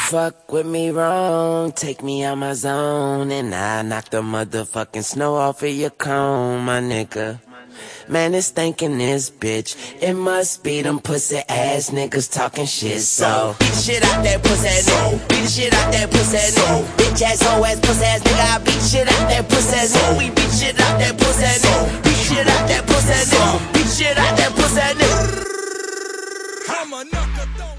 Fuck with me wrong, take me out my zone, and I knock the motherfucking snow off of your cone, my nigga. Man, it's thinking this bitch. It must be them pussy ass niggas talking shit. So beat the shit out that pussy ass nigga. Beat the shit out that pussy ass nigga. Bitch ass, hoe ass, pussy ass nigga. I beat the shit out that pussy ass nigga. We beat the shit out that pussy ass nigga. Beat the shit out that pussy ass nigga. Beat the shit out that pussy ass nigga. I'm a knuckle.